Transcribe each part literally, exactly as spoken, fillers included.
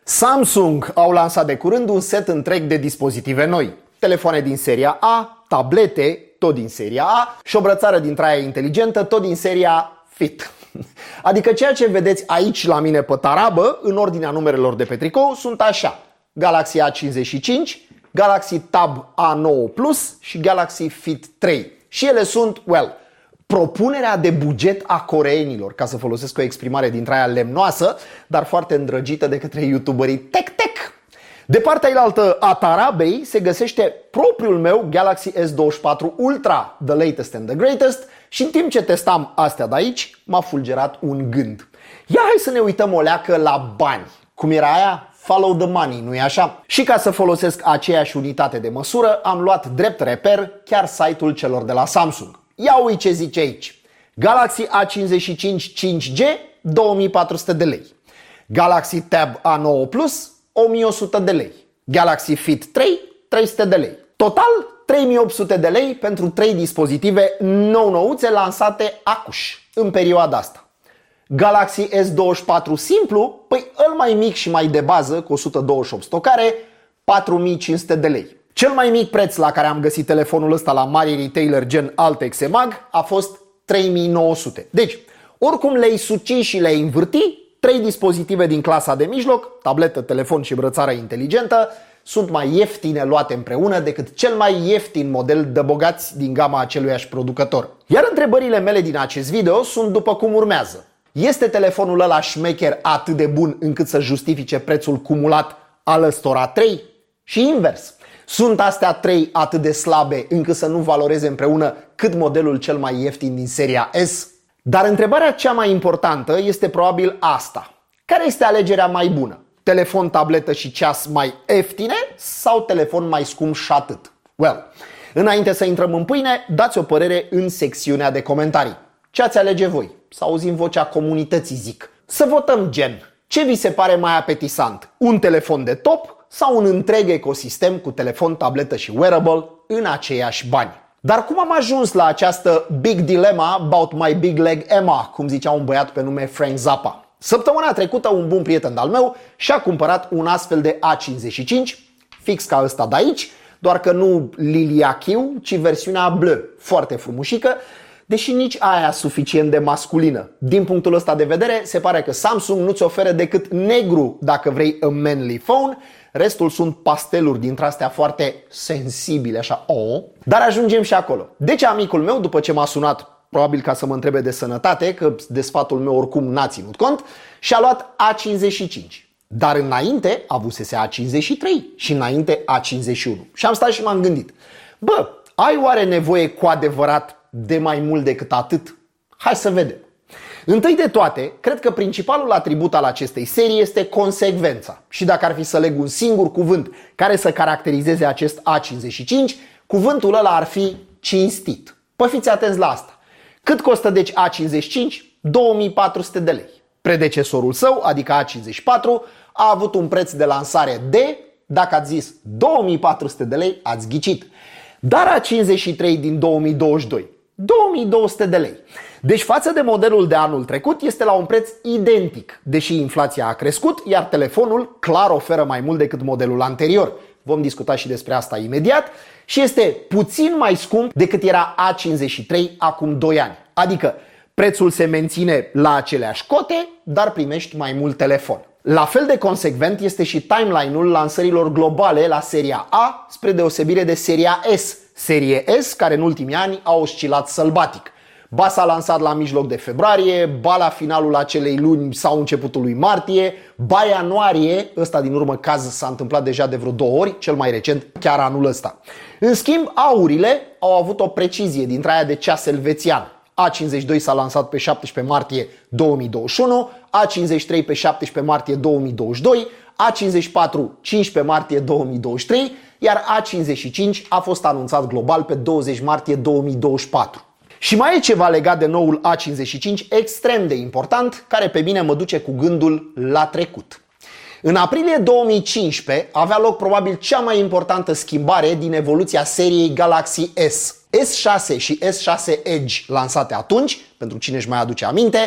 Samsung au lansat de curând un set întreg de dispozitive noi. Telefoane din seria A, tablete, tot din seria A și o brățară dintre aia inteligentă, tot din seria Fit. Adică ceea ce vedeți aici la mine pe tarabă, în ordinea numerelor de pe tricou, sunt așa: Galaxy A cincizeci și cinci, Galaxy Tab A nouă Plus și Galaxy Fit trei. Și ele sunt, well, propunerea de buget a coreenilor, ca să folosesc o exprimare dintre aia lemnoasă, dar foarte îndrăgită de către youtuberii tech-tech. De partea ailaltă a tarabei se găsește propriul meu Galaxy S douăzeci și patru Ultra, the latest and the greatest, și în timp ce testam astea de aici, m-a fulgerat un gând. Ia hai să ne uităm o leacă la bani. Cum era aia? Follow the money, nu-i așa? Și ca să folosesc aceeași unitate de măsură, am luat drept reper chiar site-ul celor de la Samsung. Ia uite ce zice aici: Galaxy A cincizeci și cinci cinci G, două mii patru sute de lei. Galaxy Tab A nouă Plus, o mie o sută de lei. Galaxy Fit trei, trei sute de lei. Total, trei mii opt sute de lei pentru trei dispozitive nou-nouțe lansate acuș în perioada asta. Galaxy S douăzeci și patru simplu, păi îl mai mic și mai de bază, cu o sută douăzeci și opt stocare, patru mii cinci sute de lei. Cel mai mic preț la care am găsit telefonul ăsta la mari retailer gen Altex, Emag a fost trei mii nouă sute. Deci, oricum le-ai suci și le-ai învârti, trei dispozitive din clasa de mijloc, tabletă, telefon și brățară inteligentă, sunt mai ieftine luate împreună decât cel mai ieftin model de bogați din gama aceluiași producător. Iar întrebările mele din acest video sunt după cum urmează: este telefonul ăla șmecher atât de bun încât să justifice prețul cumulat al ăstora trei? Și invers, sunt astea trei atât de slabe încât să nu valoreze împreună cât modelul cel mai ieftin din seria S? Dar întrebarea cea mai importantă este probabil asta: care este alegerea mai bună? Telefon, tabletă și ceas mai ieftine sau telefon mai scump și atât? Well, înainte să intrăm în pâine, dați o părere în secțiunea de comentarii. Ce ați alege voi? Să auzim vocea comunității, zic. Să votăm gen: ce vi se pare mai apetisant? Un telefon de top sau un întreg ecosistem cu telefon, tabletă și wearable în aceiași bani? Dar cum am ajuns la această big dilemma about my big leg Emma, cum zicea un băiat pe nume Frank Zappa? Săptămâna trecută un bun prieten de-al meu și-a cumpărat un astfel de A cincizeci și cinci, fix ca ăsta de aici, doar că nu Lilia Q, ci versiunea bleu, foarte frumușică, deși nici aia suficient de masculină. Din punctul ăsta de vedere, se pare că Samsung nu-ți oferă decât negru dacă vrei a manly phone, restul sunt pasteluri dintre astea foarte sensibile, așa, oh. Dar ajungem și acolo. Deci amicul meu, după ce m-a sunat, probabil ca să mă întrebe de sănătate, că de sfatul meu oricum n-a ținut cont, și-a luat A cincizeci și cinci. Dar înainte avusese A cincizeci și trei și înainte A cincizeci și unu. Și am stat și m-am gândit: bă, ai oare nevoie cu adevărat de mai mult decât atât? Hai să vedem. Întâi de toate, cred că principalul atribut al acestei serii este consecvența. Și dacă ar fi să leg un singur cuvânt care să caracterizeze acest A cincizeci și cinci, cuvântul ăla ar fi cinstit. Păi fiți atenți la asta. Cât costă deci A cincizeci și cinci? două mii patru sute de lei. Predecesorul său, adică A cincizeci și patru, a avut un preț de lansare de, dacă ați zis două mii patru sute de lei, ați ghicit. Dar A cincizeci și trei din două mii douăzeci și doi, două mii două sute de lei. Deci față de modelul de anul trecut este la un preț identic, deși inflația a crescut, iar telefonul clar oferă mai mult decât modelul anterior. Vom discuta și despre asta imediat. Și este puțin mai scump decât era A cincizeci și trei acum doi ani. Adică prețul se menține la aceleași cote, dar primești mai mult telefon. La fel de consecvent este și timeline-ul lansărilor globale la seria A, spre deosebire de seria S. Serie S, care în ultimii ani a oscilat sălbatic. Ba s-a lansat la mijloc de februarie, ba la finalul acelei luni sau începutul lui martie, ba ianuarie, ăsta din urmă caz s-a întâmplat deja de vreo două ori, cel mai recent chiar anul ăsta. În schimb, aurile au avut o precizie dintre aia de ceas elvețian. A cincizeci și doi s-a lansat pe șaptesprezece martie două mii douăzeci și unu, A cincizeci și trei pe șaptesprezece martie două mii douăzeci și doi, A cincizeci și patru cincisprezece martie două mii douăzeci și trei, iar A cincizeci și cinci a fost anunțat global pe douăzeci martie două mii douăzeci și patru. Și mai e ceva legat de noul A cincizeci și cinci extrem de important, care pe mine mă duce cu gândul la trecut. În aprilie două mii cincisprezece avea loc probabil cea mai importantă schimbare din evoluția seriei Galaxy S. S șase și S șase Edge lansate atunci, pentru cine își mai aduce aminte,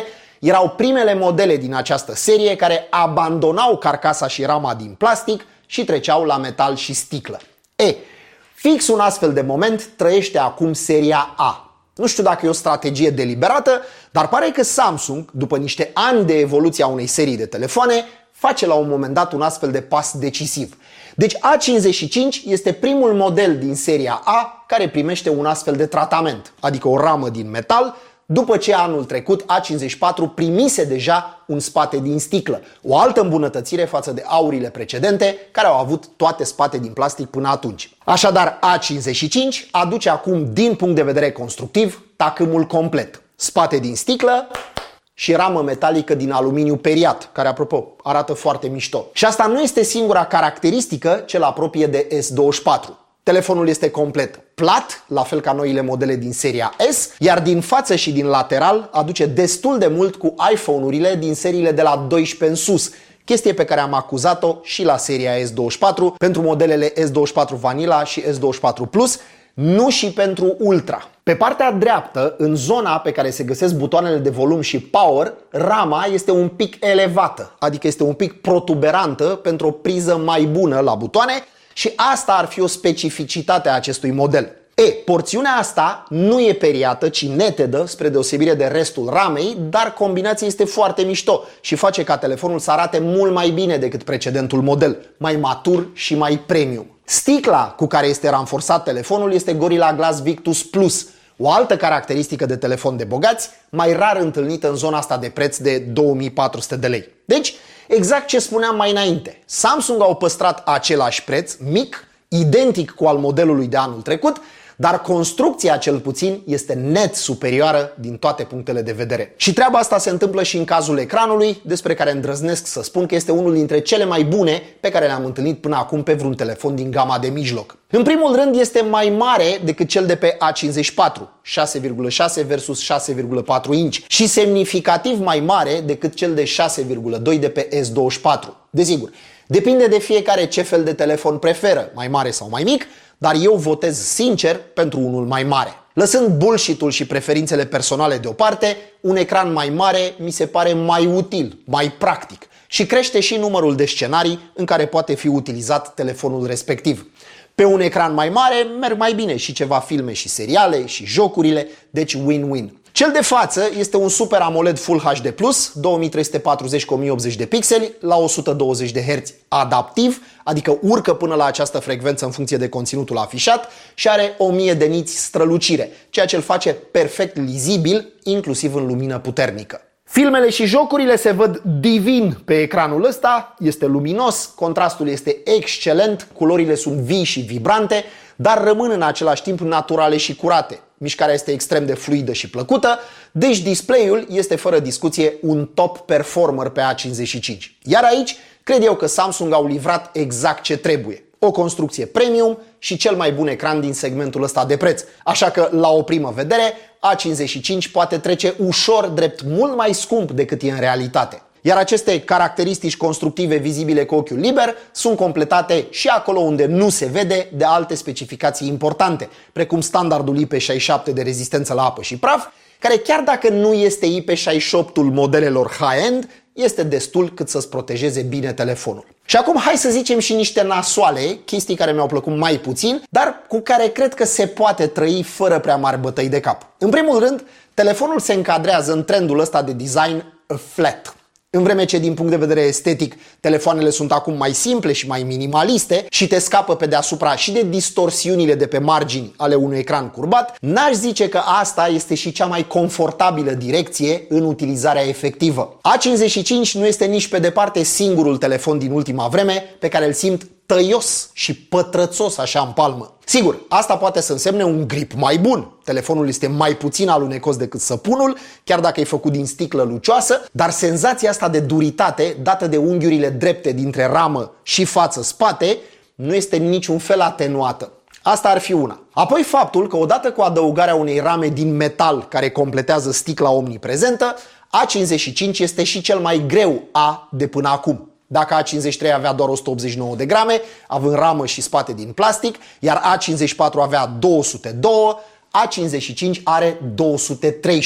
Erau primele modele din această serie care abandonau carcasa și rama din plastic și treceau la metal și sticlă. E, fix un astfel de moment trăiește acum seria A. Nu știu dacă e o strategie deliberată, dar pare că Samsung, după niște ani de evoluție a unei serii de telefoane, face la un moment dat un astfel de pas decisiv. Deci A cincizeci și cinci este primul model din seria A care primește un astfel de tratament, adică o ramă din metal, după ce anul trecut A cincizeci și patru primise deja un spate din sticlă, o altă îmbunătățire față de aurile precedente care au avut toate spate din plastic până atunci. Așadar, A cincizeci și cinci aduce acum, din punct de vedere constructiv, tacâmul complet. Spate din sticlă și ramă metalică din aluminiu periat, care, apropo, arată foarte mișto. Și asta nu este singura caracteristică ce îl apropie de S douăzeci și patru. Telefonul este complet plat, la fel ca noile modele din seria S, iar din față și din lateral aduce destul de mult cu iPhone-urile din seriile de la doisprezece în sus, chestie pe care am acuzat-o și la seria S douăzeci și patru pentru modelele S douăzeci și patru Vanilla și S douăzeci și patru Plus, nu și pentru Ultra. Pe partea dreaptă, în zona pe care se găsesc butoanele de volum și power, rama este un pic elevată, adică este un pic protuberantă pentru o priză mai bună la butoane și asta ar fi o specificitate a acestui model. E, porțiunea asta nu e periată, ci netedă, spre deosebire de restul ramei, dar combinația este foarte mișto și face ca telefonul să arate mult mai bine decât precedentul model, mai matur și mai premium. Sticla cu care este ranforsat telefonul este Gorilla Glass Victus Plus, o altă caracteristică de telefon de bogați, mai rar întâlnită în zona asta de preț de două mii patru sute de lei. Deci, exact ce spuneam mai înainte, Samsung au păstrat același preț, mic, identic cu al modelului de anul trecut, dar construcția cel puțin este net superioară din toate punctele de vedere. Și treaba asta se întâmplă și în cazul ecranului, despre care îndrăznesc să spun că este unul dintre cele mai bune pe care le-am întâlnit până acum pe vreun telefon din gama de mijloc. În primul rând este mai mare decât cel de pe A cincizeci și patru, șase virgulă șase versus șase virgulă patru inch, și semnificativ mai mare decât cel de șase virgulă doi de pe S douăzeci și patru. Desigur, depinde de fiecare ce fel de telefon preferă, mai mare sau mai mic, dar eu votez sincer pentru unul mai mare. Lăsând bullshit-ul și preferințele personale deoparte, un ecran mai mare mi se pare mai util, mai practic și crește și numărul de scenarii în care poate fi utilizat telefonul respectiv. Pe un ecran mai mare merg mai bine și ceva filme și seriale și jocurile, deci win-win. Cel de față este un Super AMOLED Full H D plus, două mii trei sute patruzeci cu o mie optzeci de pixeli la o sută douăzeci de herți, adaptiv, adică urcă până la această frecvență în funcție de conținutul afișat și are o mie de niți strălucire, ceea ce îl face perfect lizibil, inclusiv în lumină puternică. Filmele și jocurile se văd divin pe ecranul ăsta, este luminos, contrastul este excelent, culorile sunt vii și vibrante, dar rămân în același timp naturale și curate. Mișcarea este extrem de fluidă și plăcută, deci display-ul este fără discuție un top performer pe A cincizeci și cinci. Iar aici, cred eu că Samsung au livrat exact ce trebuie. O construcție premium și cel mai bun ecran din segmentul ăsta de preț. Așa că, la o primă vedere, A cincizeci și cinci poate trece ușor drept mult mai scump decât e în realitate. Iar aceste caracteristici constructive vizibile cu ochiul liber sunt completate și acolo unde nu se vede de alte specificații importante, precum standardul I P șaizeci și șapte de rezistență la apă și praf, care chiar dacă nu este I P șaizeci și opt-ul modelelor high-end, este destul cât să-ți protejeze bine telefonul. Și acum hai să zicem și niște nasoale, chestii care mi-au plăcut mai puțin, dar cu care cred că se poate trăi fără prea mari bătăi de cap. În primul rând, telefonul se încadrează în trendul ăsta de design flat. În vreme ce din punct de vedere estetic telefoanele sunt acum mai simple și mai minimaliste și te scapă pe deasupra și de distorsiunile de pe margini ale unui ecran curbat, n-aș zice că asta este și cea mai confortabilă direcție în utilizarea efectivă. A cincizeci și cinci nu este nici pe departe singurul telefon din ultima vreme pe care îl simt tăios și pătrățos așa în palmă. Sigur, asta poate să însemne un grip mai bun. Telefonul este mai puțin alunecos decât săpunul, chiar dacă e făcut din sticlă lucioasă, dar senzația asta de duritate, dată de unghiurile drepte dintre ramă și față-spate, nu este niciun fel atenuată. Asta ar fi una. Apoi faptul că odată cu adăugarea unei rame din metal care completează sticla omniprezentă, A cincizeci și cinci este și cel mai greu A de până acum. Dacă A cincizeci și trei avea doar o sută optzeci și nouă de grame, având ramă și spate din plastic, iar A cincizeci și patru avea două sute doi, A cincizeci și cinci are două sute treisprezece.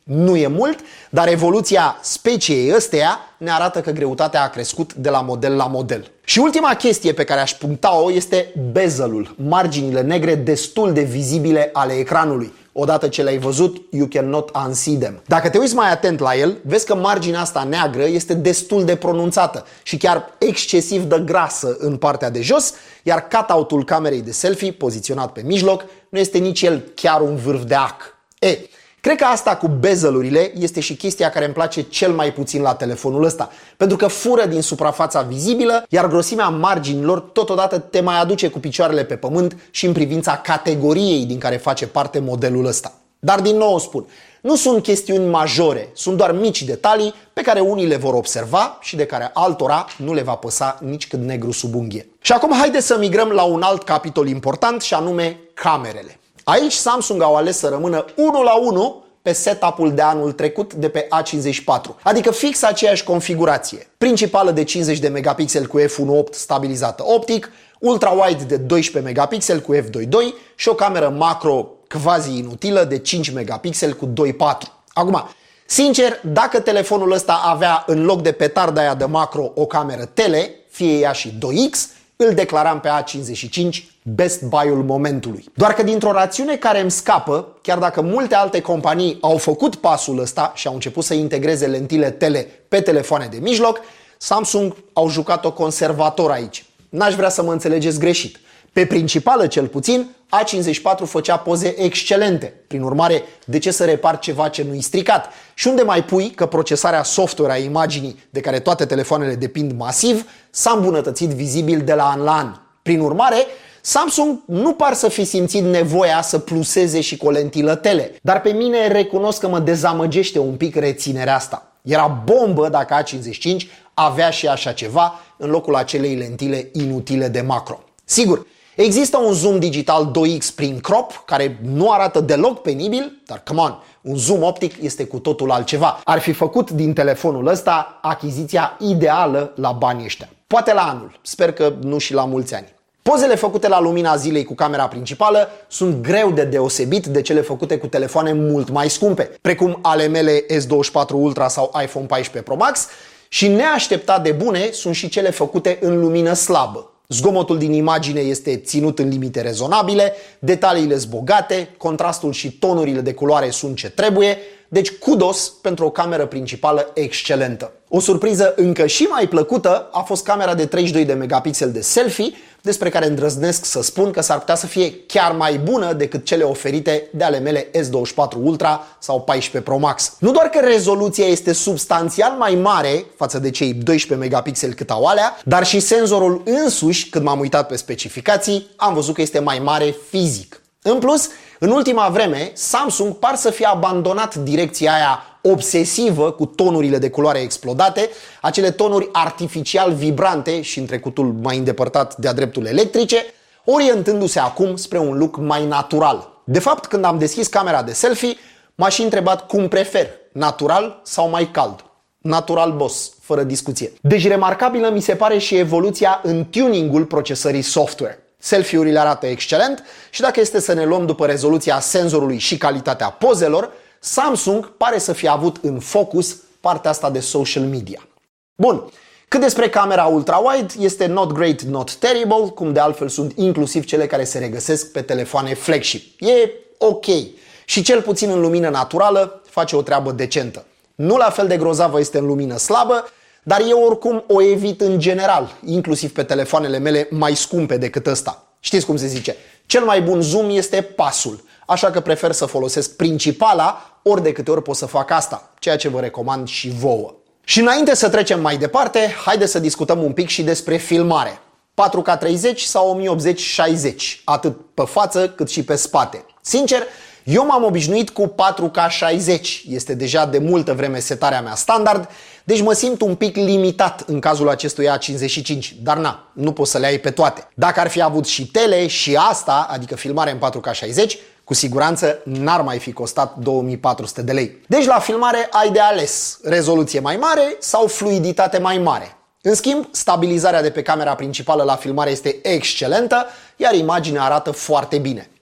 Nu e mult, dar evoluția speciei ăsteia ne arată că greutatea a crescut de la model la model. Și ultima chestie pe care aș puncta-o este bezelul, marginile negre destul de vizibile ale ecranului. Odată ce le-ai văzut, you cannot unsee them. Dacă te uiți mai atent la el, vezi că marginea asta neagră este destul de pronunțată și chiar excesiv de grasă în partea de jos, iar cutout-ul camerei de selfie, poziționat pe mijloc, nu este nici el chiar un vârf de ac. E, cred că asta cu bezelurile este și chestia care îmi place cel mai puțin la telefonul ăsta, pentru că fură din suprafața vizibilă, iar grosimea marginilor totodată te mai aduce cu picioarele pe pământ și în privința categoriei din care face parte modelul ăsta. Dar din nou spun, nu sunt chestiuni majore, sunt doar mici detalii pe care unii le vor observa și de care altora nu le va păsa nici cât negru sub unghie. Și acum haideți să migrăm la un alt capitol important și anume camerele. Aici Samsung au ales să rămână unu la unu pe setup-ul de anul trecut de pe A cincizeci și patru, adică fix aceeași configurație. Principală de cincizeci de megapixeli cu f unu punct opt stabilizată optic, ultra-wide de doisprezece megapixeli cu f doi punct doi și o cameră macro quasi inutilă de cinci megapixeli cu doi punct patru. Acum, sincer, dacă telefonul ăsta avea în loc de petarda aia de macro o cameră tele, fie ea și doi X, îl declaram pe A cincizeci și cinci best buy-ul momentului. Doar că dintr-o rațiune care îmi scapă, chiar dacă multe alte companii au făcut pasul ăsta și au început să integreze lentile tele pe telefoane de mijloc, Samsung au jucat-o conservator aici. N-aș vrea să mă înțelegeți greșit. Pe principală cel puțin, A cincizeci și patru făcea poze excelente. Prin urmare, de ce să repar ceva ce nu-i stricat? Și unde mai pui că procesarea software a imaginii, de care toate telefoanele depind masiv, s-a îmbunătățit vizibil de la an la an. Prin urmare, Samsung nu par să fi simțit nevoia să pluseze și cu o lentilă tele, dar pe mine recunosc că mă dezamăgește un pic reținerea asta. Era bombă dacă A cincizeci și cinci avea și așa ceva în locul acelei lentile inutile de macro. Sigur, există un zoom digital doi X prin crop care nu arată deloc penibil, dar come on, un zoom optic este cu totul altceva. Ar fi făcut din telefonul ăsta achiziția ideală la banii ăștia. Poate la anul, sper că nu și la mulți ani. Pozele făcute la lumina zilei cu camera principală sunt greu de deosebit de cele făcute cu telefoane mult mai scumpe, precum ale mele S douăzeci și patru Ultra sau iPhone paisprezece Pro Max, și neașteptat de bune sunt și cele făcute în lumină slabă. Zgomotul din imagine este ținut în limite rezonabile, detaliile sunt bogate, contrastul și tonurile de culoare sunt ce trebuie, deci kudos pentru o cameră principală excelentă. O surpriză încă și mai plăcută a fost camera de treizeci și doi de megapixeli de selfie, despre care îndrăznesc să spun că s-ar putea să fie chiar mai bună decât cele oferite de ale mele S douăzeci și patru Ultra sau paisprezece Pro Max. Nu doar că rezoluția este substanțial mai mare față de cei doisprezece megapixeli cât au alea, dar și senzorul însuși, când m-am uitat pe specificații, am văzut că este mai mare fizic. În plus, în ultima vreme, Samsung par să fie abandonat direcția aia obsesivă cu tonurile de culoare explodate, acele tonuri artificial vibrante și în trecutul mai îndepărtat de-a dreptul electrice, orientându-se acum spre un look mai natural. De fapt, când am deschis camera de selfie, m-aș fi întrebat cum prefer, natural sau mai cald. Natural, boss, fără discuție. Deci remarcabilă mi se pare și evoluția în tuningul procesării software. Selfie-urile arată excelent și dacă este să ne luăm după rezoluția senzorului și calitatea pozelor, Samsung pare să fie avut în focus partea asta de social media. Bun, cât despre camera ultra-wide, este not great, not terrible, cum de altfel sunt inclusiv cele care se regăsesc pe telefoane flagship. E ok și cel puțin în lumină naturală face o treabă decentă. Nu la fel de grozavă este în lumină slabă, dar eu oricum o evit în general, inclusiv pe telefoanele mele mai scumpe decât ăsta. Știți cum se zice? Cel mai bun zoom este pasul, așa că prefer să folosesc principala ori de câte ori pot să fac asta, ceea ce vă recomand și vouă. Și înainte să trecem mai departe, haideți să discutăm un pic și despre filmare. patru K treizeci sau o mie optzeci șaizeci, atât pe față cât și pe spate. Sincer, eu m-am obișnuit cu patru K șaizeci, este deja de multă vreme setarea mea standard, deci mă simt un pic limitat în cazul acestui A cincizeci și cinci, dar na, nu poți să le ai pe toate. Dacă ar fi avut și tele și asta, adică filmare în patru K șaizeci, cu siguranță n-ar mai fi costat două mii patru sute de lei. Deci la filmare ai de ales rezoluție mai mare sau fluiditate mai mare. În schimb, stabilizarea de pe camera principală la filmare este excelentă, iar imaginea arată foarte bine.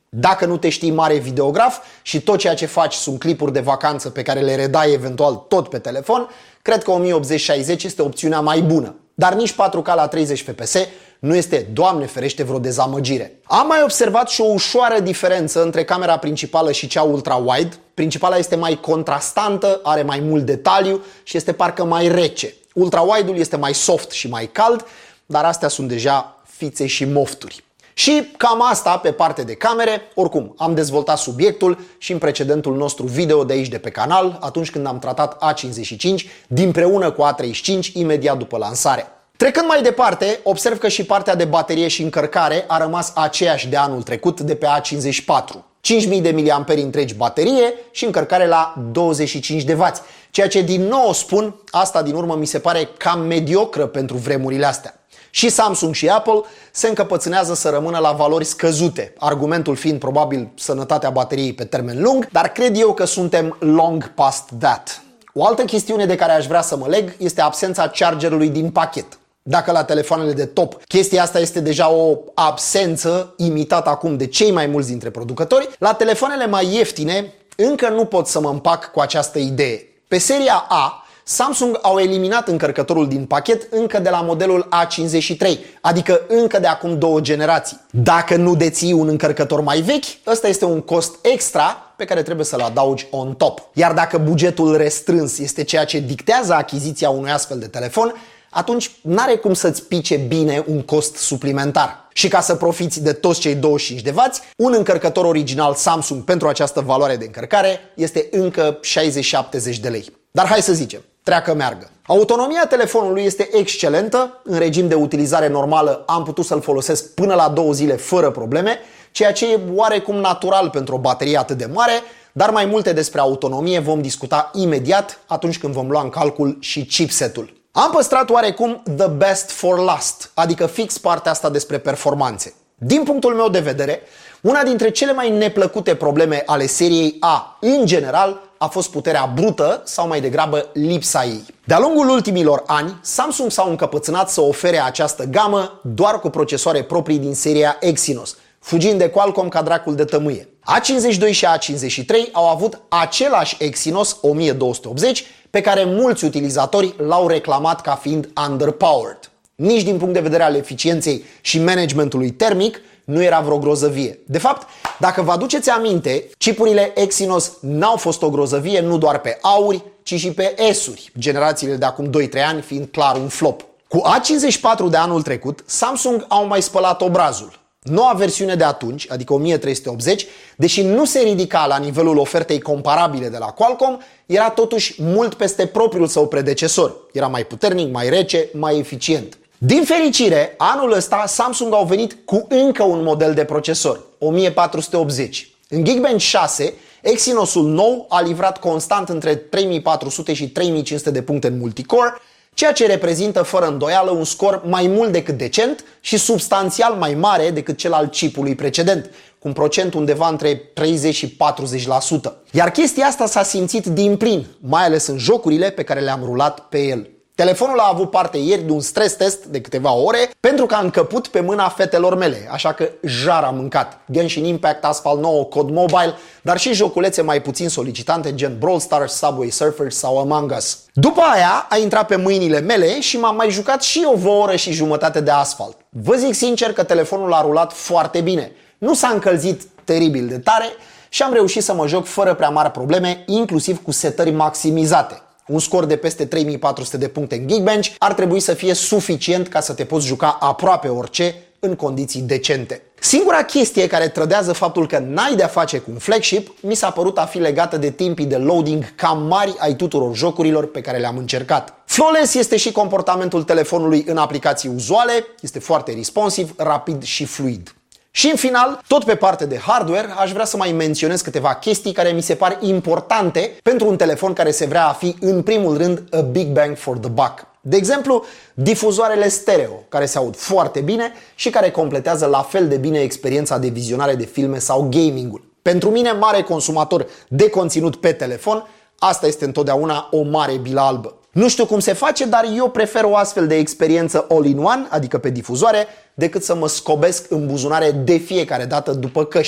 Dacă nu te știi mare videograf și tot ceea ce faci sunt clipuri de vacanță pe care le redai eventual tot pe telefon, cred că o mie optzeci șaizeci este opțiunea mai bună. Dar nici patru K la treizeci F P S nu este, Doamne ferește, vreo dezamăgire. Am mai observat și o ușoară diferență între camera principală și cea ultra-wide. Principala este mai contrastantă, are mai mult detaliu și este parcă mai rece. Ultra-wide-ul este mai soft și mai cald, dar astea sunt deja fițe și mofturi. Și cam asta pe parte de camere. Oricum, am dezvoltat subiectul și în precedentul nostru video de aici de pe canal, atunci când am tratat A cincizeci și cinci dinpreună cu A treizeci și cinci imediat după lansare. Trecând mai departe, observ că și partea de baterie și încărcare a rămas aceeași de anul trecut de pe A cincizeci și patru. cinci mii de miliamperi întregi baterie și încărcare la douăzeci și cinci de wați. Ceea ce din nou spun, asta din urmă mi se pare cam mediocră pentru vremurile astea. Și Samsung și Apple se încăpățânează să rămână la valori scăzute, argumentul fiind probabil sănătatea bateriei pe termen lung, dar cred eu că suntem long past that. O altă chestiune de care aș vrea să mă leg este absența chargerului din pachet. Dacă la telefoanele de top chestia asta este deja o absență imitată acum de cei mai mulți dintre producători, la telefoanele mai ieftine încă nu pot să mă împac cu această idee. Pe seria A, Samsung au eliminat încărcătorul din pachet încă de la modelul A cincizeci și trei, adică încă de acum două generații. Dacă nu deții un încărcător mai vechi, ăsta este un cost extra pe care trebuie să-l adaugi on top. Iar dacă bugetul restrâns este ceea ce dictează achiziția unui astfel de telefon, atunci n-are cum să-ți pice bine un cost suplimentar. Și ca să profiți de toți cei douăzeci și cinci de wați, un încărcător original Samsung pentru această valoare de încărcare este încă șaizeci șaptezeci de lei. Dar hai să zicem, treacă meargă. Autonomia telefonului este excelentă, în regim de utilizare normală am putut să-l folosesc până la două zile fără probleme, ceea ce e oarecum natural pentru o baterie atât de mare, dar mai multe despre autonomie vom discuta imediat atunci când vom lua în calcul și chipsetul. Am păstrat oarecum the best for last, adică fix partea asta despre performanțe. Din punctul meu de vedere, una dintre cele mai neplăcute probleme ale seriei A, în general, a fost puterea brută sau mai degrabă lipsa ei. De-a lungul ultimilor ani, Samsung s-au încăpățânat să ofere această gamă doar cu procesoare proprii din seria Exynos, fugind de Qualcomm ca dracul de tămâie. A cincizeci și doi și A cincizeci și trei au avut același Exynos o mie două sute optzeci pe care mulți utilizatori l-au reclamat ca fiind underpowered. Nici din punct de vedere al eficienței și managementului termic nu era vreo grozăvie. De fapt, dacă vă aduceți aminte, chipurile Exynos n-au fost o grozăvie nu doar pe A-uri, ci și pe S-uri, generațiile de acum doi trei ani fiind clar un flop. Cu A cincizeci și patru de anul trecut, Samsung au mai spălat obrazul. Noua versiune de atunci, adică o mie trei sute optzeci, deși nu se ridica la nivelul ofertei comparabile de la Qualcomm, era totuși mult peste propriul său predecesor. Era mai puternic, mai rece, mai eficient. Din fericire, anul ăsta Samsung au venit cu încă un model de procesor, o mie patru sute optzeci. În Geekbench șase, Exynosul nou a livrat constant între trei mii patru sute și trei mii cinci sute de puncte în multicore, ceea ce reprezintă fără îndoială un scor mai mult decât decent și substanțial mai mare decât cel al chipului precedent, cu un procent undeva între treizeci și patruzeci la sută. Iar chestia asta s-a simțit din plin, mai ales în jocurile pe care le-am rulat pe el. Telefonul a avut parte ieri de un stres test de câteva ore pentru că a încăput pe mâna fetelor mele, așa că jar a mâncat. Genshin Impact, Asphalt nouă, Cod Mobile, dar și joculețe mai puțin solicitante gen Brawl Stars, Subway Surfers sau Among Us. După aia a intrat pe mâinile mele și m-am mai jucat și o oră și jumătate de Asphalt. Vă zic sincer că telefonul a rulat foarte bine. Nu s-a încălzit teribil de tare și am reușit să mă joc fără prea mari probleme, inclusiv cu setări maximizate. Un scor de peste trei mii patru sute de puncte în Geekbench ar trebui să fie suficient ca să te poți juca aproape orice în condiții decente. Singura chestie care trădează faptul că n-ai de-a face cu un flagship mi s-a părut a fi legată de timpii de loading cam mari ai tuturor jocurilor pe care le-am încercat. Flawless este și comportamentul telefonului în aplicații uzuale, este foarte responsiv, rapid și fluid. Și în final, tot pe parte de hardware, aș vrea să mai menționez câteva chestii care mi se par importante pentru un telefon care se vrea a fi în primul rând a big bang for the buck. De exemplu, difuzoarele stereo, care se aud foarte bine și care completează la fel de bine experiența de vizionare de filme sau gaming-ul. Pentru mine, mare consumator de conținut pe telefon, asta este întotdeauna o mare bilă albă. Nu știu cum se face, dar eu prefer o astfel de experiență all-in-one, adică pe difuzoare, decât să mă scobesc în buzunare de fiecare dată după căști.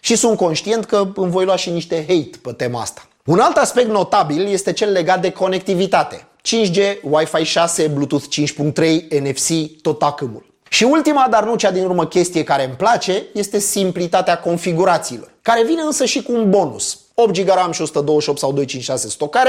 Și sunt conștient că îmi voi lua și niște hate pe tema asta. Un alt aspect notabil este cel legat de conectivitate. cinci G, Wi-Fi șase, Bluetooth cinci punct trei, N F C, tot acâmul. Și ultima, dar nu cea din urmă chestie care îmi place, este simplitatea configurațiilor, care vine însă și cu un bonus. opt giga RAM și o sută douăzeci și opt sau doi cinci șase stocare,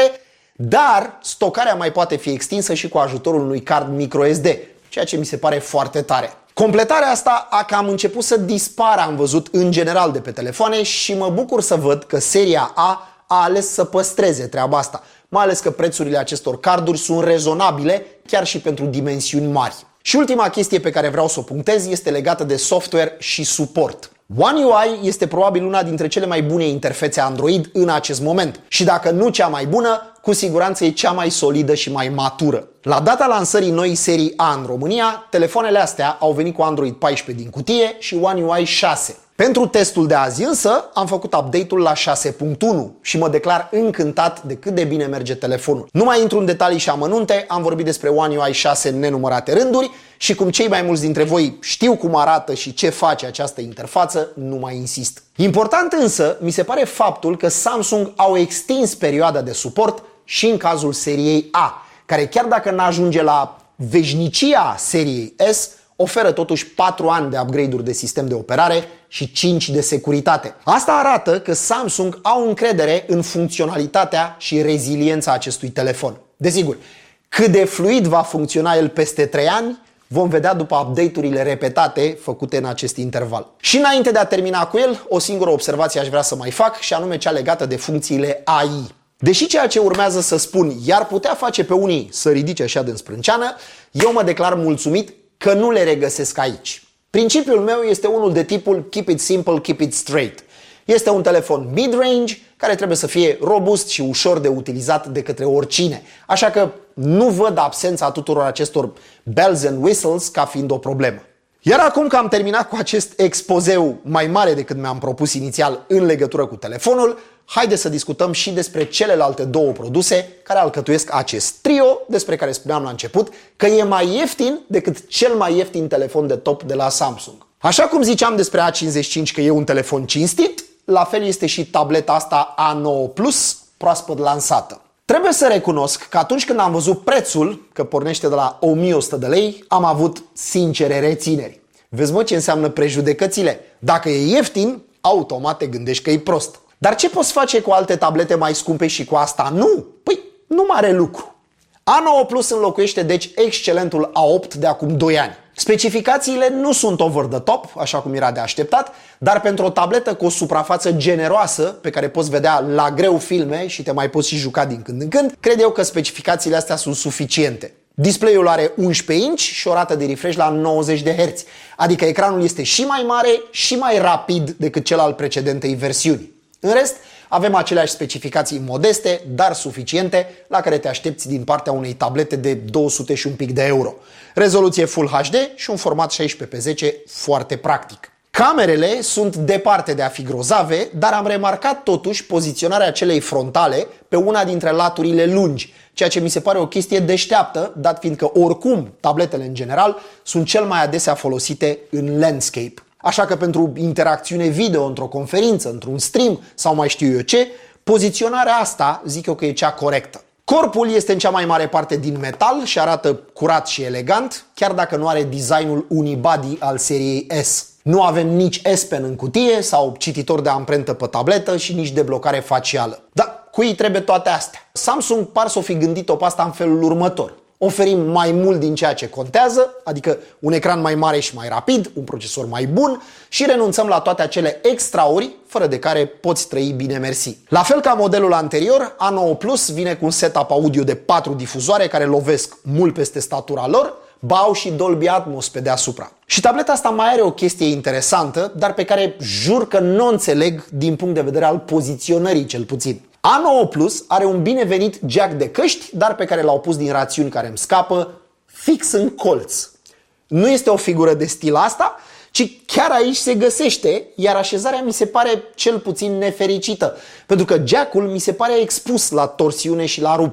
dar stocarea mai poate fi extinsă și cu ajutorul unui card microSD, ceea ce mi se pare foarte tare. Completarea asta a cam început să dispară, am văzut, în general de pe telefoane și mă bucur să văd că seria A a ales să păstreze treaba asta, mai ales că prețurile acestor carduri sunt rezonabile chiar și pentru dimensiuni mari. Și ultima chestie pe care vreau să o punctez este legată de software și suport. One U I este probabil una dintre cele mai bune interfețe Android în acest moment și dacă nu cea mai bună, cu siguranță e cea mai solidă și mai matură. La data lansării noii serii A în România, telefoanele astea au venit cu Android paisprezece din cutie și One U I șase. Pentru testul de azi însă am făcut update-ul la șase punct unu și mă declar încântat de cât de bine merge telefonul. Nu mai intru în detalii și amănunte, am vorbit despre One U I șase în nenumărate rânduri și cum cei mai mulți dintre voi știu cum arată și ce face această interfață, nu mai insist. Important însă mi se pare faptul că Samsung au extins perioada de suport și în cazul seriei A, care chiar dacă n-ajunge la veșnicia seriei S, oferă totuși patru ani de upgrade-uri de sistem de operare și cinci de securitate. Asta arată că Samsung au încredere în funcționalitatea și reziliența acestui telefon. Desigur, cât de fluid va funcționa el peste trei ani, vom vedea după update-urile repetate făcute în acest interval. Și înainte de a termina cu el, o singură observație aș vrea să mai fac și anume cea legată de funcțiile A I. Deși ceea ce urmează să spun i-ar putea face pe unii să ridice așa din sprânceană, eu mă declar mulțumit că nu le regăsesc aici. Principiul meu este unul de tipul keep it simple, keep it straight. Este un telefon mid-range care trebuie să fie robust și ușor de utilizat de către oricine. Așa că nu văd absența tuturor acestor bells and whistles ca fiind o problemă. Iar acum că am terminat cu acest expozeu mai mare decât mi-am propus inițial în legătură cu telefonul, haideți să discutăm și despre celelalte două produse care alcătuiesc acest trio despre care spuneam la început că e mai ieftin decât cel mai ieftin telefon de top de la Samsung. Așa cum ziceam despre A cincizeci și cinci că e un telefon cinstit, la fel este și tableta asta A nouă Plus, proaspăt lansată. Trebuie să recunosc că atunci când am văzut prețul, că pornește de la o mie o sută de lei, am avut sincere rețineri. Vezi mă ce înseamnă prejudecățile? Dacă e ieftin, automat te gândești că e prost. Dar ce poți face cu alte tablete mai scumpe și cu asta nu? Păi, nu mare lucru. A nouă Plus înlocuiește deci excelentul A opt de acum doi ani. Specificațiile nu sunt over the top, așa cum era de așteptat, dar pentru o tabletă cu o suprafață generoasă, pe care poți vedea la greu filme și te mai poți și juca din când în când, cred eu că specificațiile astea sunt suficiente. Display-ul are unsprezece inci și o rată de refresh la nouăzeci de herți, adică ecranul este și mai mare și mai rapid decât cel al precedentei versiuni. În rest, avem aceleași specificații modeste, dar suficiente, la care te aștepți din partea unei tablete de două sute și un pic de euro. Rezoluție Full H D și un format șaisprezece pe zece foarte practic. Camerele sunt departe de a fi grozave, dar am remarcat totuși poziționarea celei frontale pe una dintre laturile lungi, ceea ce mi se pare o chestie deșteaptă, dat fiindcă oricum tabletele în general sunt cel mai adesea folosite în landscape. Așa că pentru interacțiune video într-o conferință, într-un stream sau mai știu eu ce, poziționarea asta zic eu că e cea corectă. Corpul este în cea mai mare parte din metal și arată curat și elegant, chiar dacă nu are designul unibody al seriei S. Nu avem nici S Pen în cutie sau cititor de amprentă pe tabletă și nici deblocare facială. Dar cui trebuie toate astea? Samsung par să o fi gândit-o pe asta în felul următor. Oferim mai mult din ceea ce contează, adică un ecran mai mare și mai rapid, un procesor mai bun și renunțăm la toate acele extrauri fără de care poți trăi bine mersi. La fel ca modelul anterior, A nouă Plus vine cu un setup audio de patru difuzoare care lovesc mult peste statura lor, ba au și Dolby Atmos pe deasupra. Și tableta asta mai are o chestie interesantă, dar pe care jur că nu o înțeleg din punct de vedere al poziționării cel puțin. A nouă Plus are un binevenit jack de căști, dar pe care l-au pus din rațiuni care îmi scapă, fix în colț. Nu este o figură de stil asta, ci chiar aici se găsește, iar așezarea mi se pare cel puțin nefericită, pentru că jack-ul mi se pare expus la torsiune și la rupere.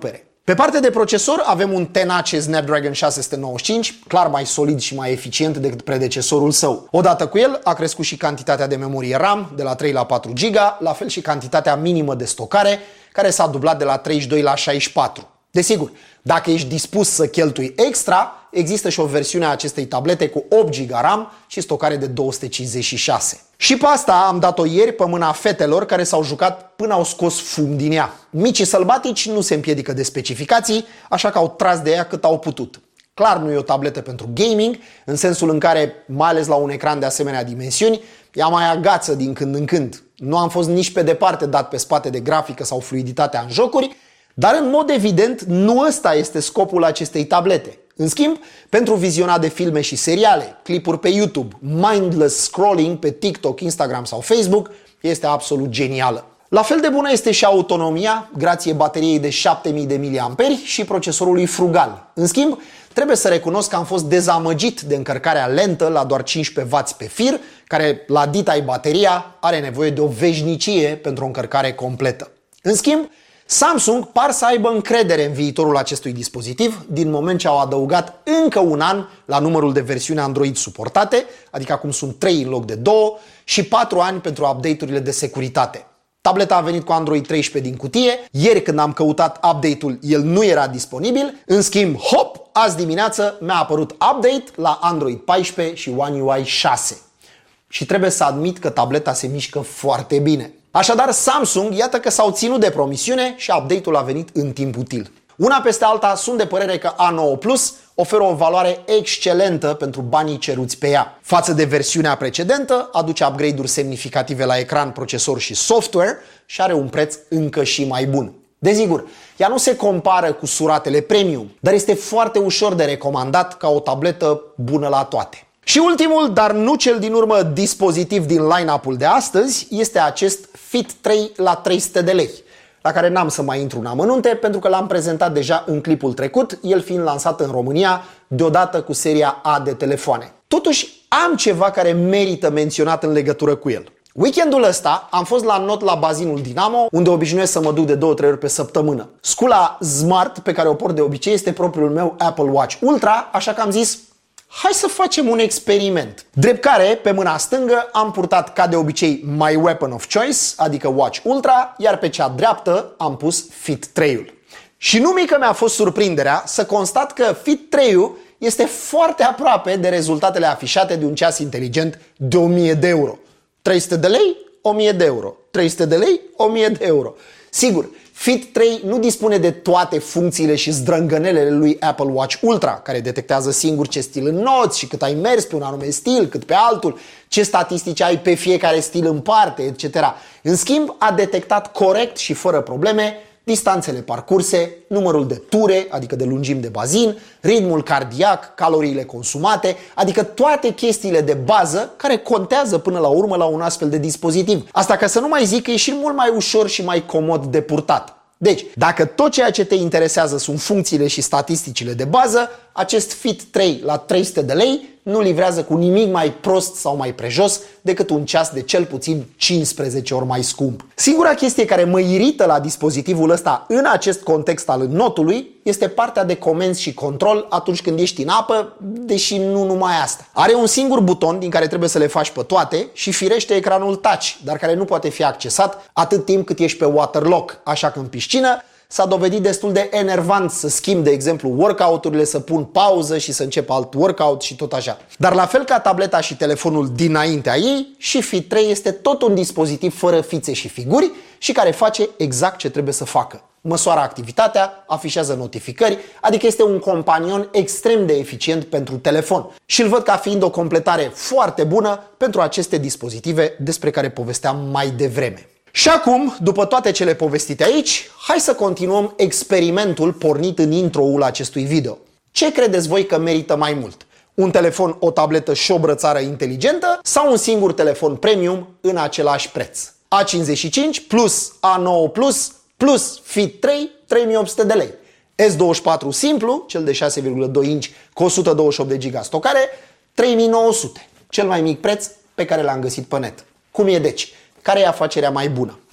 Pe partea de procesor avem un Tenace Snapdragon șase sute nouăzeci și cinci, clar mai solid și mai eficient decât predecesorul său. Odată cu el a crescut și cantitatea de memorie RAM de la trei la patru giga, la fel și cantitatea minimă de stocare, care s-a dublat de la treizeci și doi la șaizeci și patru. Desigur, dacă ești dispus să cheltui extra, există și o versiune a acestei tablete cu opt giga RAM și stocare de două sute cincizeci și șase. Și pe asta am dat-o ieri pe mâna fetelor care s-au jucat până au scos fum din ea. Micii sălbatici nu se împiedică de specificații, așa că au tras de ea cât au putut. Clar nu e o tabletă pentru gaming, în sensul în care, mai ales la un ecran de asemenea dimensiuni, ea mai agață din când în când. Nu am fost nici pe departe dat pe spate de grafică sau fluiditatea în jocuri, dar în mod evident nu ăsta este scopul acestei tablete. În schimb, pentru vizionat de filme și seriale, clipuri pe YouTube, mindless scrolling pe TikTok, Instagram sau Facebook, este absolut genială. La fel de bună este și autonomia, grație bateriei de șapte mii de miliamperi și procesorului frugal. În schimb, trebuie să recunosc că am fost dezamăgit de încărcarea lentă la doar cincisprezece wați pe fir, care la dita bateria are nevoie de o veșnicie pentru o încărcare completă. În schimb, Samsung par să aibă încredere în viitorul acestui dispozitiv din moment ce au adăugat încă un an la numărul de versiuni Android suportate, adică acum sunt trei în loc de două, și patru ani pentru update-urile de securitate. Tableta a venit cu Android treisprezece din cutie, ieri când am căutat update-ul el nu era disponibil, în schimb, hop, azi dimineață mi-a apărut update la Android paisprezece și One U I șase. Și trebuie să admit că tableta se mișcă foarte bine. Așadar, Samsung, iată că s-au ținut de promisiune și update-ul a venit în timp util. Una peste alta, sunt de părere că A nouă Plus oferă o valoare excelentă pentru banii ceruți pe ea. Față de versiunea precedentă, aduce upgrade-uri semnificative la ecran, procesor și software și are un preț încă și mai bun. Desigur, ea nu se compară cu suratele premium, dar este foarte ușor de recomandat ca o tabletă bună la toate. Și ultimul, dar nu cel din urmă dispozitiv din line-up-ul de astăzi, este acest Fit trei la trei sute de lei, la care n-am să mai intru în amănunte pentru că l-am prezentat deja în clipul trecut, el fiind lansat în România deodată cu seria A de telefoane. Totuși, am ceva care merită menționat în legătură cu el. Weekendul ăsta am fost la not la bazinul Dinamo, unde obișnuiesc să mă duc de două trei ori pe săptămână. Scula Smart pe care o port de obicei este propriul meu Apple Watch Ultra, așa că am zis, hai să facem un experiment. Drept care, pe mâna stângă, am purtat ca de obicei My Weapon of Choice, adică Watch Ultra, iar pe cea dreaptă am pus Fit trei-ul. Și nu mică mi-a fost surprinderea să constat că Fit trei-ul este foarte aproape de rezultatele afișate de un ceas inteligent de o mie de euro. trei sute de lei, o mie de euro. trei sute de lei, o mie de euro. Sigur, Fit trei nu dispune de toate funcțiile și zdrângănelele lui Apple Watch Ultra, care detectează singur ce stil înnoți și cât ai mers pe un anume stil, cât pe altul, ce statistici ai pe fiecare stil în parte, et cetera. În schimb, a detectat corect și fără probleme distanțele parcurse, numărul de ture, adică de lungimi de bazin, ritmul cardiac, caloriile consumate, adică toate chestiile de bază care contează până la urmă la un astfel de dispozitiv. Asta ca să nu mai zic că e și mult mai ușor și mai comod de purtat. Deci, dacă tot ceea ce te interesează sunt funcțiile și statisticile de bază, acest Fit trei la trei sute de lei nu livrează cu nimic mai prost sau mai prejos decât un ceas de cel puțin cincisprezece ori mai scump. Singura chestie care mă irită la dispozitivul ăsta în acest context al notului este partea de comenzi și control atunci când ești în apă, deși nu numai asta. Are un singur buton din care trebuie să le faci pe toate și firește ecranul touch, dar care nu poate fi accesat atât timp cât ești pe waterlock, așa că în piscină s-a dovedit destul de enervant să schimb, de exemplu, workout-urile, să pun pauză și să încep alt workout și tot așa. Dar la fel ca tableta și telefonul dinaintea ei, și Fit trei este tot un dispozitiv fără fițe și figuri și care face exact ce trebuie să facă. Măsoară activitatea, afișează notificări, adică este un companion extrem de eficient pentru telefon. Și îl văd ca fiind o completare foarte bună pentru aceste dispozitive despre care povesteam mai devreme. Și acum, după toate cele povestite aici, hai să continuăm experimentul pornit în intro-ul acestui video. Ce credeți voi că merită mai mult? Un telefon, o tabletă și o brățară inteligentă sau un singur telefon premium în același preț? A cincizeci și cinci plus A nouă Plus plus Fit trei, trei mii opt sute de lei. S douăzeci și patru simplu, cel de șase virgulă doi inci cu o sută douăzeci și opt de giga stocare, trei mii nouă sute. Cel mai mic preț pe care l-am găsit pe net. Cum e deci? Care e afacerea mai bună?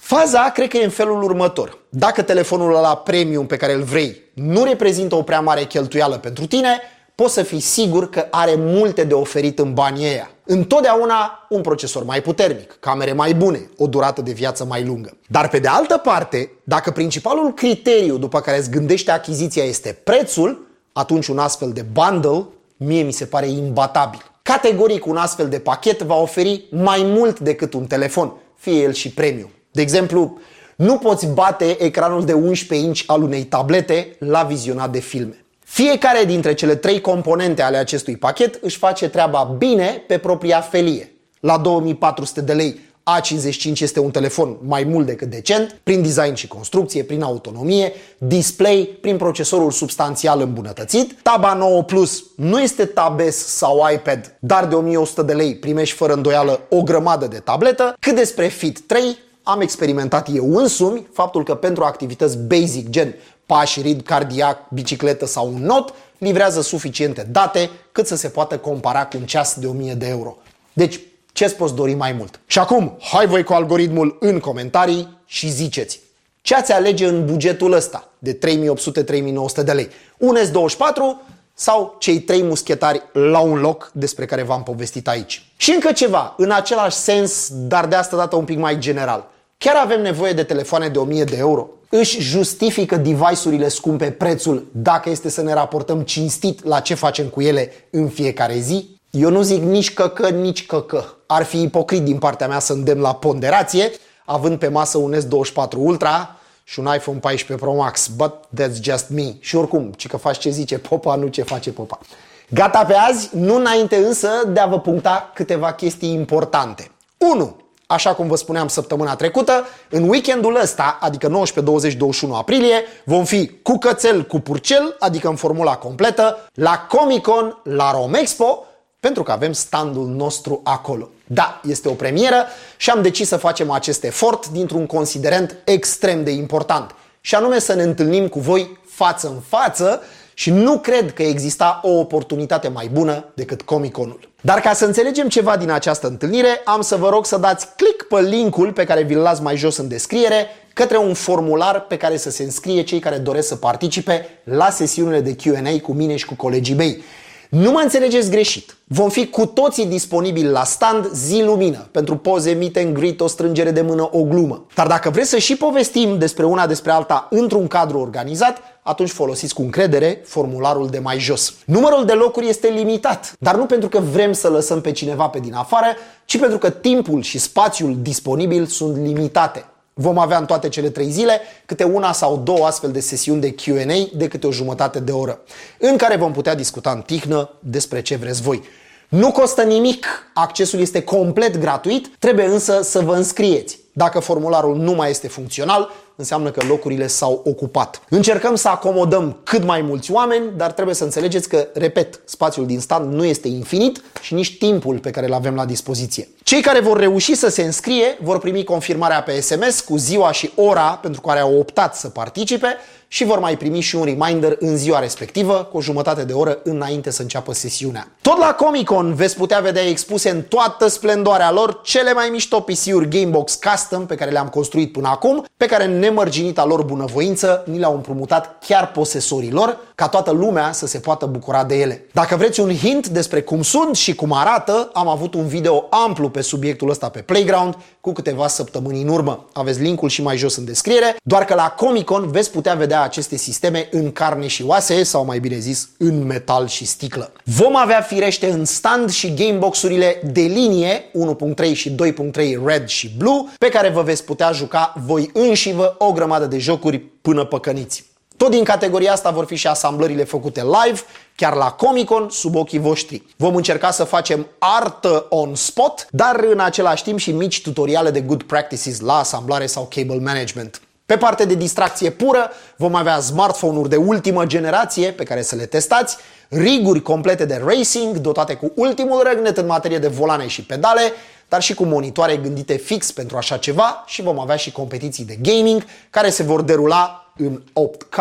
Faza cred că e în felul următor. Dacă telefonul ăla premium pe care îl vrei nu reprezintă o prea mare cheltuială pentru tine, poți să fii sigur că are multe de oferit în banii ăia. Întotdeauna un procesor mai puternic, camere mai bune, o durată de viață mai lungă. Dar pe de altă parte, dacă principalul criteriu după care îți gândește achiziția este prețul, atunci un astfel de bundle mie mi se pare imbatabil. Categoric un astfel de pachet va oferi mai mult decât un telefon, fie el și premium. De exemplu, nu poți bate ecranul de unsprezece inci al unei tablete la vizionat de filme. Fiecare dintre cele trei componente ale acestui pachet își face treaba bine pe propria felie. La două mii patru sute de lei A cincizeci și cinci este un telefon mai mult decât decent, prin design și construcție, prin autonomie, display, prin procesorul substanțial îmbunătățit. Tab A nouă Plus nu este Tab S sau iPad, dar de o mie o sută de lei primești fără îndoială o grămadă de tabletă. Cât despre Fit trei, am experimentat eu însumi faptul că pentru activități basic gen pași, ritm cardiac, bicicletă sau un not, livrează suficiente date cât să se poată compara cu un ceas de o mie de euro. Deci, ce-ți poți dori mai mult? Și acum, hai voi cu algoritmul în comentarii și ziceți. Ce ați alege în bugetul ăsta de trei mii opt sute - trei mii nouă sute de lei? Un S douăzeci și patru sau cei trei muschetari la un loc despre care v-am povestit aici? Și încă ceva, în același sens, dar de asta dată un pic mai general. Chiar avem nevoie de telefoane de o mie de euro? Își justifică device-urile scumpe prețul dacă este să ne raportăm cinstit la ce facem cu ele în fiecare zi? Eu nu zic nici căcă, nici căcă. Ar fi ipocrit din partea mea să îndemn la ponderație, având pe masă un S douăzeci și patru Ultra și un iPhone paisprezece Pro Max, but that's just me. Și oricum, ci că faci ce zice popa, nu ce face popa. Gata pe azi, nu înainte însă de a vă puncta câteva chestii importante. unu. Așa cum vă spuneam săptămâna trecută, în weekendul ăsta, adică nouăsprezece, douăzeci, douăzeci și unu aprilie, vom fi cu cățel, cu purcel, adică în formula completă, la Comic-Con, la Romexpo, pentru că avem standul nostru acolo. Da, este o premieră și am decis să facem acest efort dintr-un considerent extrem de important, și anume să ne întâlnim cu voi față în față, și nu cred că exista o oportunitate mai bună decât Comic-Conul. Dar ca să înțelegem ceva din această întâlnire, am să vă rog să dați click pe linkul pe care vi-l las mai jos în descriere către un formular pe care să se înscrie cei care doresc să participe la sesiunile de Q and A cu mine și cu colegii mei. Nu mă înțelegeți greșit. Vom fi cu toții disponibili la stand zi lumină pentru poze, meet and greet, o strângere de mână, o glumă. Dar dacă vreți să și povestim despre una despre alta într-un cadru organizat, atunci folosiți cu încredere formularul de mai jos. Numărul de locuri este limitat, dar nu pentru că vrem să lăsăm pe cineva pe din afară, ci pentru că timpul și spațiul disponibil sunt limitate. Vom avea în toate cele trei zile câte una sau două astfel de sesiuni de Q and A de câte o jumătate de oră, în care vom putea discuta în tihnă despre ce vreți voi. Nu costă nimic, accesul este complet gratuit, trebuie însă să vă înscrieți. Dacă formularul nu mai este funcțional, înseamnă că locurile s-au ocupat. Încercăm să acomodăm cât mai mulți oameni, dar trebuie să înțelegeți că, repet, spațiul din stand nu este infinit și nici timpul pe care îl avem la dispoziție. Cei care vor reuși să se înscrie vor primi confirmarea pe S M S cu ziua și ora pentru care au optat să participe și vor mai primi și un reminder în ziua respectivă, cu o jumătate de oră înainte să înceapă sesiunea. Tot la Comic-Con veți putea vedea expuse în toată splendoarea lor cele mai mișto P C-uri Gamebox Custom pe care le-am construit până acum, pe care nemărginita lor bunăvoință ni le-au împrumutat chiar posesorii lor, ca toată lumea să se poată bucura de ele. Dacă vreți un hint despre cum sunt și cum arată, am avut un video amplu pe subiectul ăsta pe Playground cu câteva săptămâni în urmă. Aveți linkul și mai jos în descriere, doar că la Comic-Con veți putea vedea aceste sisteme în carne și oase, sau mai bine zis, în metal și sticlă. Vom avea firește în stand și gamebox-urile de linie unu punct trei și doi punct trei Red și Blue, pe care vă veți putea juca voi înșivă o grămadă de jocuri până păcăniți. Tot din categoria asta vor fi și asamblările făcute live, chiar la Comic-Con, sub ochii voștri. Vom încerca să facem artă on spot, dar în același timp și mici tutoriale de good practices la asamblare sau cable management. Pe partea de distracție pură, vom avea smartphone-uri de ultimă generație pe care să le testați, riguri complete de racing, dotate cu ultimul răgnet în materie de volane și pedale, dar și cu monitoare gândite fix pentru așa ceva, și vom avea și competiții de gaming care se vor derula în opt K.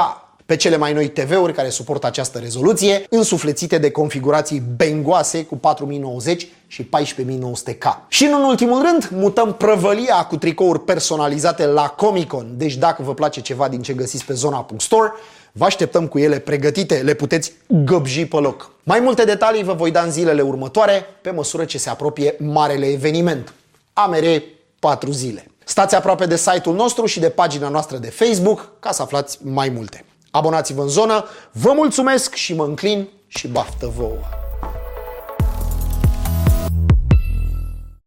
pe cele mai noi T V-uri care suportă această rezoluție, însuflețite de configurații bengoase cu patru mii nouăzeci și paisprezece mii nouă sute K. Și în ultimul rând, mutăm prăvălia cu tricouri personalizate la Comic-Con. Deci dacă vă place ceva din ce găsiți pe zona.store, vă așteptăm cu ele pregătite, le puteți găbji pe loc. Mai multe detalii vă voi da în zilele următoare, pe măsură ce se apropie marele eveniment. A M R patru zile. Stați aproape de site-ul nostru și de pagina noastră de Facebook ca să aflați mai multe. Abonați-vă în zonă, vă mulțumesc și mă înclin și baftă vouă!